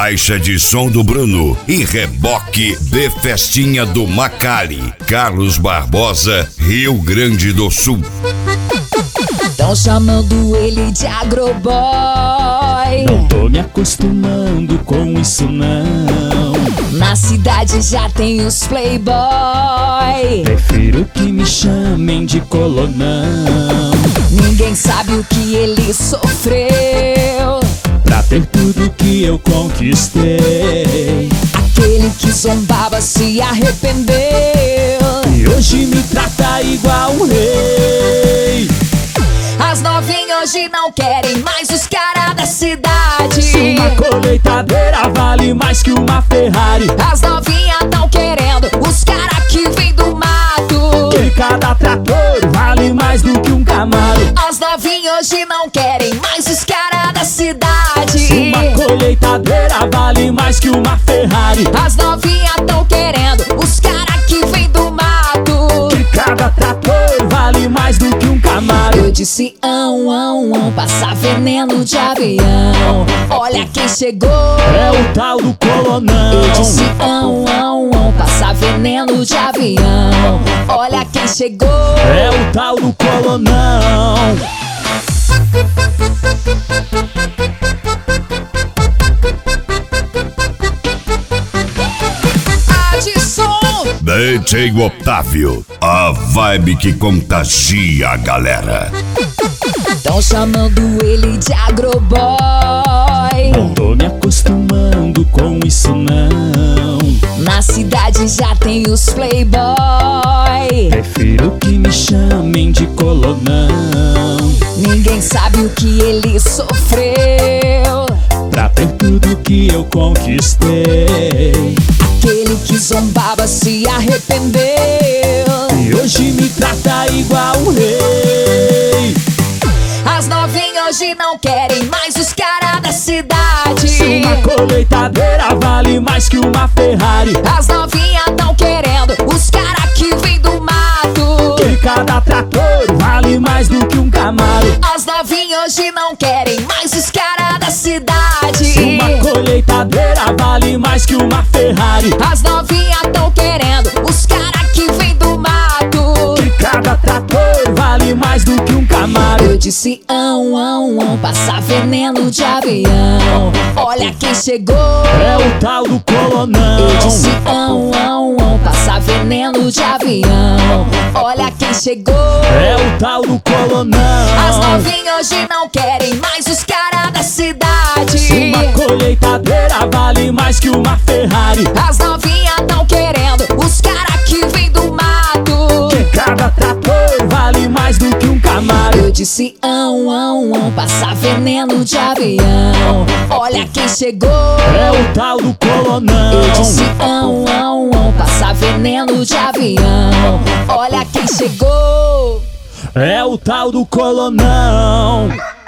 caixa de som do Bruno e reboque de festinha do Macali. Carlos Barbosa, Rio Grande do Sul. Tão chamando ele de agroboy. Não tô me acostumando com isso não. Na cidade já tem os playboy. Prefiro que me chamem de colonão. Ninguém sabe o que ele sofreu Pra ter tudo que eu conquistei. Aquele que zombava se arrependeu E hoje me trata igual um rei. As novinhas hoje não querem mais os caras da cidade. Se uma colheitadeira vale mais que uma Ferrari. As novinhas tão querendo os caras que vem do mato. Que cada trator vale mais do que um Camaro. As novinhas hoje não querem mais os caras da cidade. Se uma colheitadeira vale mais que uma Ferrari. As novinhas tão querendo os caras que vem do mato. Que cada trator vale mais do que um Camaro. Eu disse passar veneno de avião. Olha quem chegou, é o tal do colonão. Eu disse passar veneno de avião. Olha quem chegou, é o tal do colonão. DJ Otávio, a vibe que contagia a galera. Tão chamando ele de agroboy. Não tô me acostumando com isso não. Na cidade já tem os playboy. Prefiro que me chamem de colonão. Ninguém sabe o que ele sofreu Pra ter tudo que eu conquistei. Aquele que zombava se arrependeu E hoje me trata igual um rei. As novinhas hoje não querem mais os caras da cidade. Se uma colheitadeira vale mais que uma Ferrari. As novinhas tão querendo os caras que vem do mato. Que cada trator vale mais do que um Camaro. As novinhas hoje não querem mais os caras da cidade. Se uma colheitadeira vale mais que uma Ferrari. As novinhas tão querendo os caras que vem do mato. Que cada trator vale mais do que um Camaro. Eu disse passar veneno de avião. Olha quem chegou, é o tal do colonão. Eu disse passar veneno de avião. Olha quem chegou, é o tal do colonão. As novinhas hoje não querem mais os caras da cidade. Se uma colheitadeira vale mais que uma Ferrari. As novinhas tão querendo os caras que vem do mato. Que cada trator vale mais do que um Camaro. Eu disse passar veneno de avião. Olha quem chegou, é o tal do colonão. Eu disse passar veneno de avião. Olha quem chegou, é o tal do colonão.